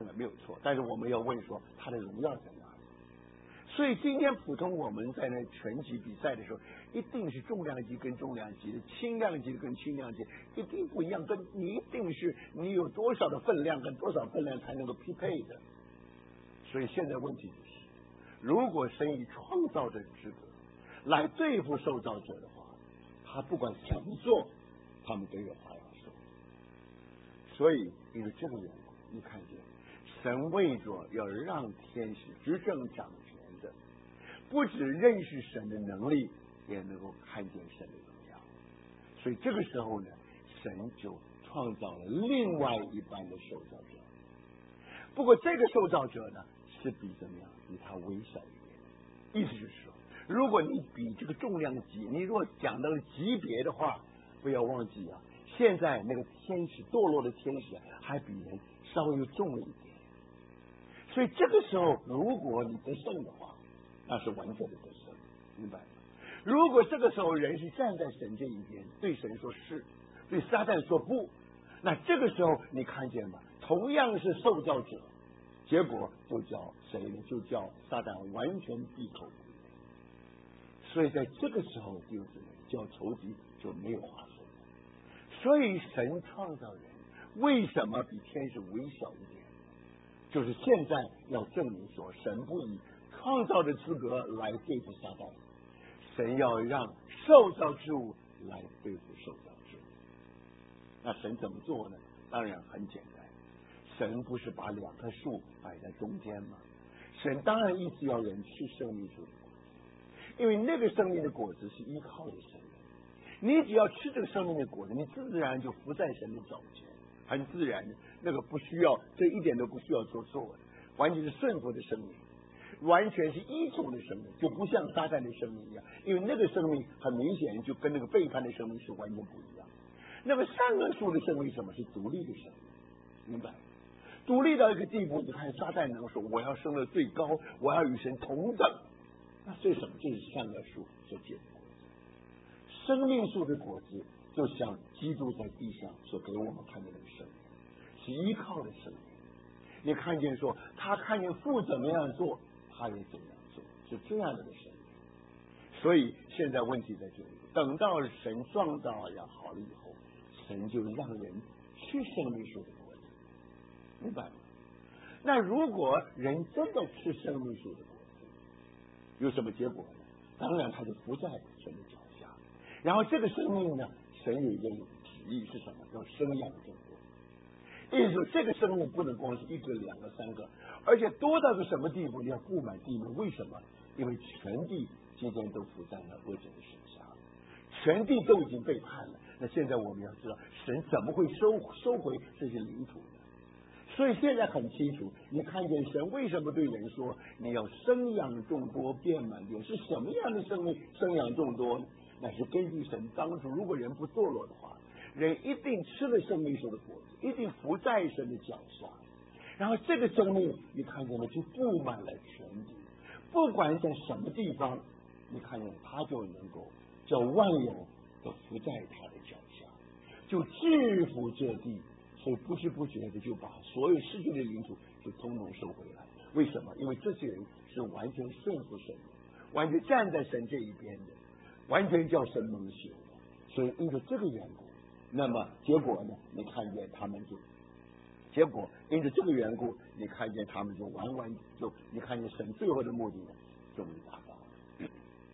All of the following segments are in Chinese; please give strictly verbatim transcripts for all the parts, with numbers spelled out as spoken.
没有错。但是我们要问说，他的荣耀在哪里？所以今天普通我们在那拳击比赛的时候，一定是重量级跟重量级的，轻量级跟轻量级一定不一样，跟你一定是你有多少的分量跟多少分量才能够匹配的。所以现在问题就是，如果神以创造者之格来对付受造者的话，他不管怎么做，他们都有话要说。所以因为这个缘故，你看见神为着要让天使执政掌权的，不只认识神的能力，也能够看见神的荣耀。所以这个时候呢，神就创造了另外一般的受造者。不过这个受造者呢，是比怎么样？比他微小一点。意思就是说，如果你比这个重量级，你如果讲到了级别的话，不要忘记啊，现在那个天使堕落的天使还比人稍微重了一点。所以这个时候，如果你得胜的话，那是完全的得胜，明白吗？如果这个时候人是站在神这一边，对神说是，对撒旦说不，那这个时候你看见吗？同样是受造者，结果就叫谁呢？就叫撒旦完全闭口不言。所以在这个时候，就是叫仇敌就没有话说。所以神创造人为什么比天使微小一点？就是现在要证明说，神不以创造的资格来对付撒旦，神要让受造之物来对付受造之物。那神怎么做呢？当然很简单，神不是把两棵树摆在中间吗？神当然意思要人吃生命树的果子，因为那个生命的果子是依靠的神。你只要吃这个生命的果子，你自然就伏在神的脚前，很自然的，那个不需要，这一点都不需要做作的，完全是顺服的生命，完全是依从的生命，就不像撒旦的生命一样，因为那个生命很明显就跟那个背叛的生命是完全不一样。那么善恶树的生命什么是独立的生命，明白？独立到一个地步，你看撒旦能说我要升到最高，我要与神同等，那这是什么？这是善恶树所结的果子。生命树的果子就像基督在地上所给我们看见的生命，是依靠的生命。你看见说他看见父怎么样做，他也怎么样做，是这样的生命。所以现在问题在这里，等到神创造要好了以后，神就让人吃生命树的果子，明白吗？那如果人真的吃生命树的果子，有什么结果呢？当然他就不在神的脚下。然后这个生命呢，神有一个旨意是什么？要生养众多。意思说这个生命不能光是一个、两个、三个，而且多到个什么地步？你要布满地面。为什么？因为全地今天都伏在了恶者的手下，全地都已经背叛了。那现在我们要知道，神怎么会收收回这些领土呢？所以现在很清楚，你看见神为什么对人说你要生养众多，遍满地？是什么样的生命生养众多呢？那是根据神当初，如果人不堕落的话，人一定吃了生命树的果子，一定伏在神的脚下。然后这个生命，你看见了，就布满了全地，不管在什么地方，你看见他就能够叫万有都伏在他的脚下，就制服这地。所以不知不觉的就把所有世界的领土就统统收回来。为什么？因为这些人是完全顺服神的，完全站在神这一边的，完全叫神蒙羞的。所以因着这个缘故，那么结果呢？你看见他们就，结果因着这个缘故，你看见他们就完完就，你看见神最后的目的呢，终于达到了，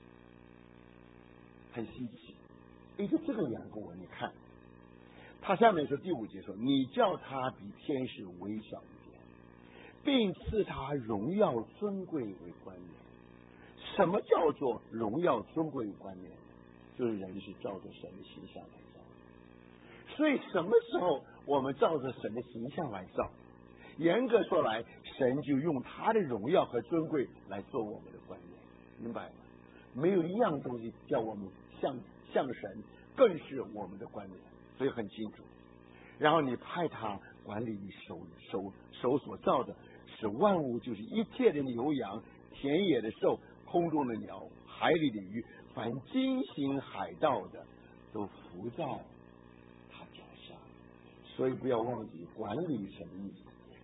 很稀奇。因着这个缘故，你看。他下面说第五节说，你叫他比天使微小一点，并赐他荣耀尊贵为冠冕。什么叫做荣耀尊贵为冠冕？就是人是照着神的形象来造。所以什么时候我们照着神的形象来造？严格说来，神就用他的荣耀和尊贵来做我们的冠冕，明白吗？没有一样东西叫我们像像神，更是我们的冠冕。所以很清楚，然后你派他管理你手手手所造的，使万物，就是一切的牛羊、田野的兽、空中的鸟、海里的鱼，凡经行海道的，都伏在他脚下。所以不要忘记，管理什么意思？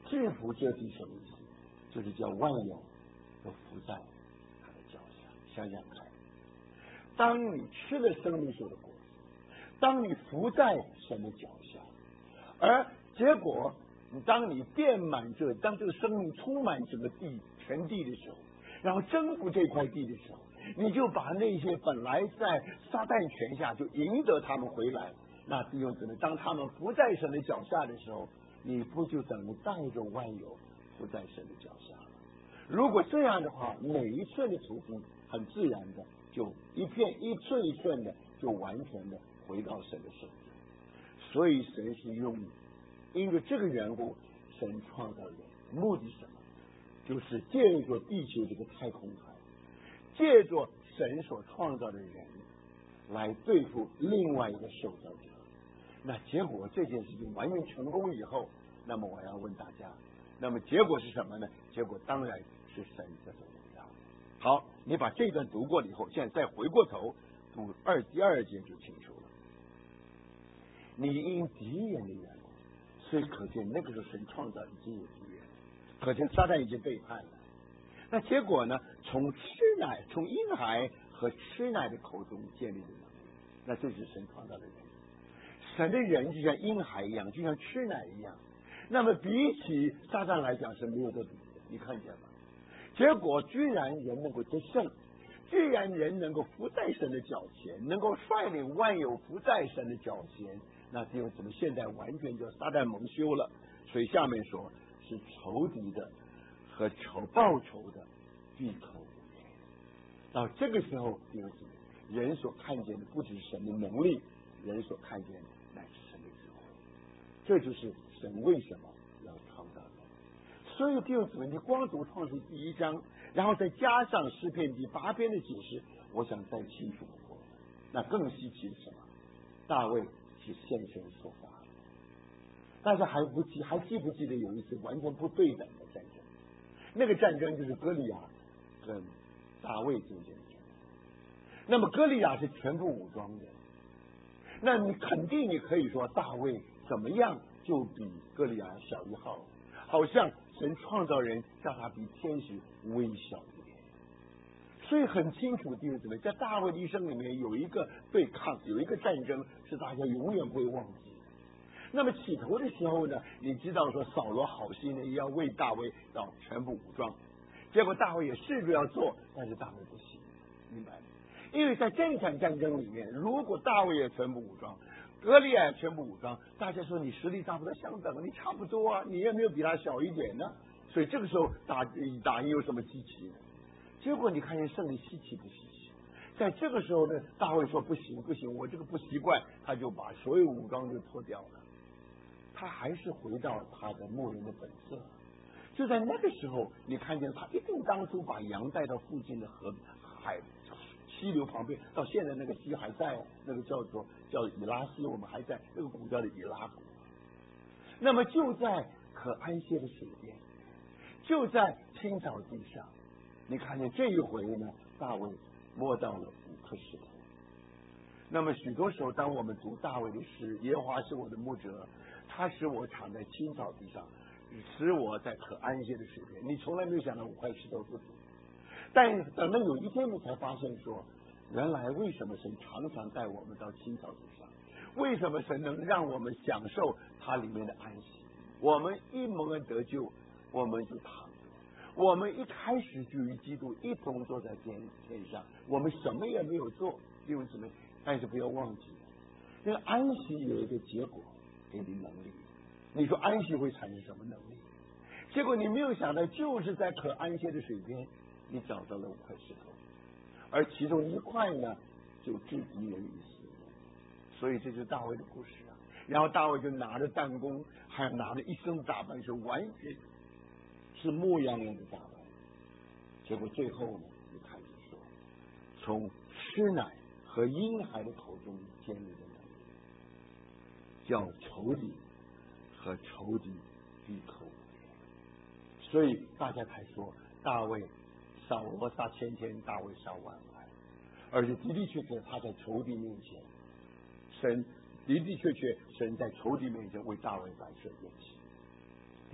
制服这是什么意思？就是叫万有都伏在他的脚下。想想看，当你吃了生命树的果子，当你伏在神的脚下，而结果当你遍满这，当这个生命充满整个地全地的时候，然后征服这块地的时候，你就把那些本来在撒旦权下就赢得他们回来。那弟兄姊妹，当他们不在神的脚下的时候，你不就等于带着万有不在神的脚下了？如果这样的话，每一寸的土地很自然的就一片一寸一寸的就完全的回到神的手中。所以神是用因为这个缘故，神创造人，目的是什么？就是借着地球这个太空船，借着神所创造的人来对付另外一个受造者。那结果这件事情完全成功以后，那么我要问大家，那么结果是什么呢？结果当然是神这种荣耀。好，你把这段读过了以后，现在再回过头读二第二节就清楚了。你因敌人的缘故，所以可见那个时候神创造已经有敌人，可见撒旦已经背叛了。那结果呢？从吃奶，从婴孩和吃奶的口中建立的能力，那这是神创造的人。神的人就像婴孩一样，就像吃奶一样。那么比起撒旦来讲是没有得比的，你看见吗？结果居然人能够得胜，居然人能够伏在神的脚前，能够率领万有伏在神的脚前。那弟兄姊妹，现在完全叫撒旦蒙羞了。所以下面说是仇敌的和仇报仇的闭口无言。到这个时候，弟兄姊妹，人所看见的不只是神的能力，人所看见的乃是神的智慧。这就是神为什么要创造人。所以弟兄姊妹，你光读创世第一章，然后再加上诗篇第八篇的解释，我想再清楚不过。那更稀奇是什么？大卫是现身说法。大家还不记还记不记得有一次完全不对等的战争？那个战争就是歌利亚跟大卫中间的战争。那么歌利亚是全副武装的，那你肯定你可以说大卫怎么样就比歌利亚小一号，好像神创造人叫他比天使微小一点。所以很清楚弟兄姊妹，在大卫的一生里面有一个对抗，有一个战争是大家永远不会忘记。那么起头的时候呢，你知道说扫罗好心的也要为大卫要全部武装，结果大卫也试着要做，但是大卫不行，明白吗？因为在这场战争里面，如果大卫也全部武装，歌利亚全部武装，大家说你实力差不多相等，你差不多啊，你也没有比他小一点呢。所以这个时候打打赢有什么稀奇呢？结果你看见胜利稀奇不稀奇？在这个时候呢，大卫说不行不行，我这个不习惯，他就把所有武装就脱掉了。他还是回到他的牧人的本色。就在那个时候，你看见他一定当初把羊带到附近的河海溪流旁边，到现在那个溪还在，那个叫做叫以拉溪，我们还在那个古叫的以拉谷。那么就在可安歇的水边，就在青草地上，你看见这一回呢，大卫摸到了五颗石头。那么许多时候，当我们读大卫的诗，耶和华是我的牧者，他使我躺在青草地上，使我在可安歇的水边。你从来没有想到五块石头不足，但等到有一天你才发现说，原来为什么神常常带我们到青草地上？为什么神能让我们享受它里面的安息？我们一蒙恩得救，我们就躺着。我们一开始就与基督一同坐在天天上，我们什么也没有做，因为什么？但是不要忘记，那个安息有一个结果，给你能力。你说安息会产生什么能力？结果你没有想到，就是在可安歇的水边，你找到了五块石头，而其中一块呢，就置敌人于死。所以这就是大卫的故事啊。然后大卫就拿着弹弓，还拿着一身打扮，是完全是牧羊人的打扮。结果最后呢，你看见说，从吃奶和婴孩的口中建立的能力，叫仇敌和仇敌闭口无言。所以大家才说，大卫扫罗杀千千，大卫杀万万。而且的的确确，他在仇敌面前，神的的确确，神在仇敌面前为大卫摆设筵席。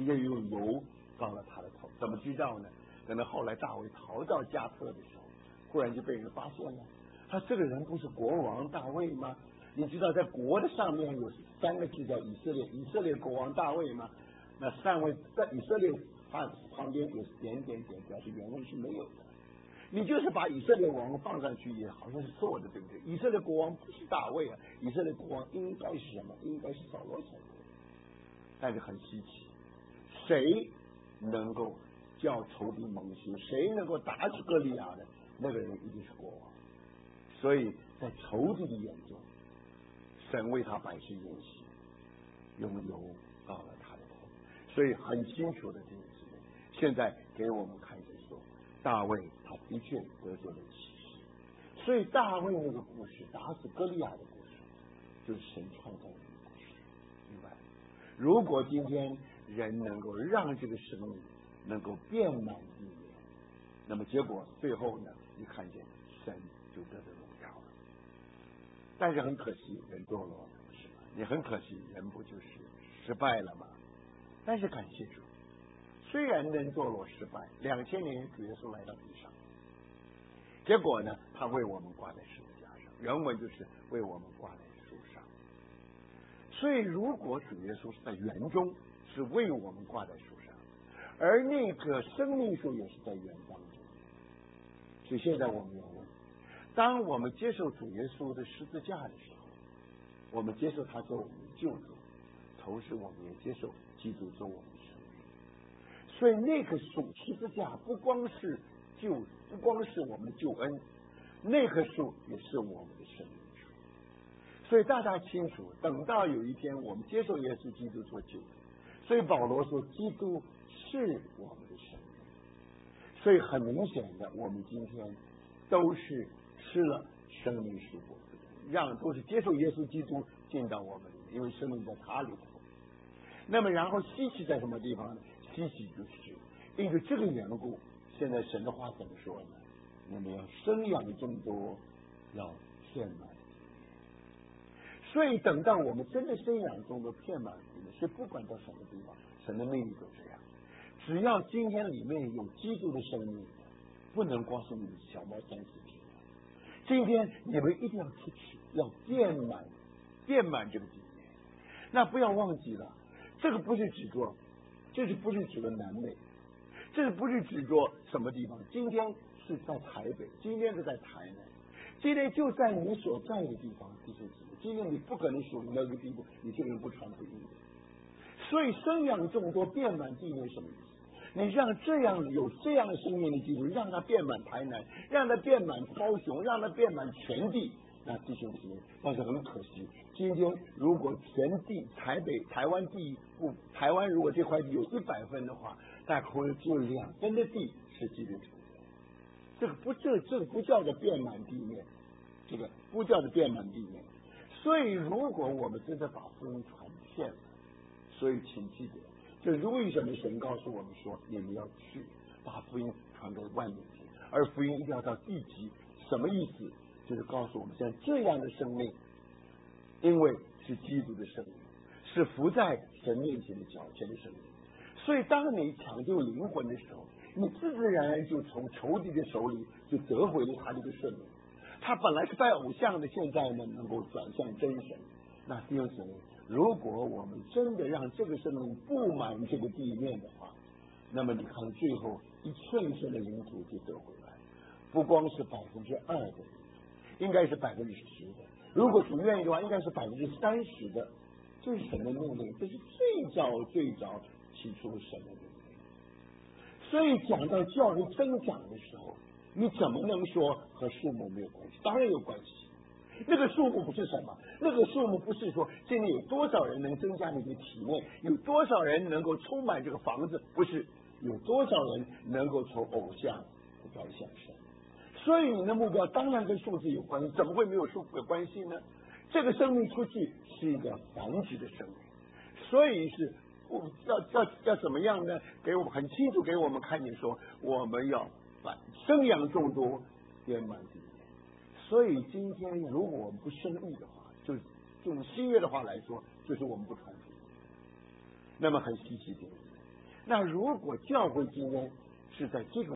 直接用油膏了他的头。怎么知道呢？等到后来大卫逃到加特的时候，忽然就被人发现了。他这个人不是国王大卫吗？你知道在国的上面有三个字叫以色列，以色列国王大卫吗？那三位在以色列旁旁边有点点点，表示原文是没有的。你就是把以色列王放上去，也好像是错的，对不对？以色列国王不是大卫啊，以色列国王应该是什么？应该是扫罗才对。但是很稀奇，谁能够叫仇敌蒙羞？谁能够打死歌利亚的？那个人一定是国王。所以在仇敌的眼中，神为他百姓演习，用油膏了他的头。所以很清楚的这个事情，现在给我们看见说，大卫他的确得罪了启示。所以大卫那个故事，打死歌利亚的故事，就是神创造的故事，明白？如果今天人能够让这个生命能够遍满地面，那么结果最后呢，你看见神就得到荣耀了。但是很可惜，人堕落了，是吧？也很可惜，人不就是失败了吗？但是感谢主，虽然人堕落失败，两千年主耶稣来到地上，结果呢，他为我们挂在十字架上，原文就是为我们挂在树上。所以，如果主耶稣是在园中，是为我们挂在树上，而那个生命树也是在园当中。所以现在我们要问：当我们接受主耶稣的十字架的时候，我们接受他做我们的救主，同时我们也接受基督做我们的生命。所以那个树十字架不光是救，不光是我们的救恩，那棵树也是我们的生命树。所以大家清楚，等到有一天我们接受耶稣基督做救主，所以保罗说基督是我们的生命。所以很明显的，我们今天都是吃了生命树果子的，让都是接受耶稣基督进到我们里面，因为生命在他里头。那么然后稀奇在什么地方呢？稀奇就是因为这个缘故，现在神的话怎么说呢？你们要生养众多，要遍满。所以等到我们真的生养众多遍满地面，是不管到什么地方，神的命令都这样。只要今天里面有基督的生命，不能光是你们小猫三四匹。今天你们一定要出去，要遍满，遍满这个地面。那不要忘记了，这个不是指着，这是不是指着南美？这是不是指着什么地方？今天是在台北，今天是在台南，今天就在你所在的地方，弟兄姊妹，今天你不可能属于那个地步，你这个人不传福音的。所以生养众多，遍满地面什么意思？你让这样有这样的生命的基督，让它遍满台南，让它遍满高雄，让它遍满全地。那弟兄姊妹，但是很可惜，今天如果全地台北、台湾地不，台湾如果这块地有一百分的话，大概会只有两分的地是基督徒。这个不，这这个不叫做遍满地面，这个不叫做遍满地面。所以，如果我们真的把福音传遍了，所以请记得，就是为什么神告诉我们说，你们要去把福音传给万民听，而福音一定要到地极，什么意思？就是告诉我们，像这样的生命，因为是基督的生命，是伏在神面前的脚前的生命。所以，当你抢救灵魂的时候，你自自然然就从仇敌的手里就得回了他这个生命。他本来是拜偶像的，现在呢能够转向真神。那弟兄姊妹，如果我们真的让这个生命布满这个地面的话，那么你看最后一寸一寸的领土就得回来，不光是百分之二的，应该是百分之十的。如果主愿意的话，应该是百分之三十的。这是神的命令，这是最早最早提出神的命令。所以讲到教会增长的时候，你怎么能说和数目没有关系？当然有关系。那个数目不是什么，那个数目不是说今天有多少人能增加你的体内，有多少人能够充满这个房子，不是有多少人能够从偶像转向神。所以你的目标当然跟数字有关系，怎么会没有数有关系呢？这个生命出去是一个繁殖的生命，所以是要要要怎么样呢？给我们很清楚给我们看见说，我们要把生养众多，遍满地面。所以今天如果我们不生育的话，就是用新约的话来说，就是我们不传福音。那么很稀奇的， 那如果教会今天是在这种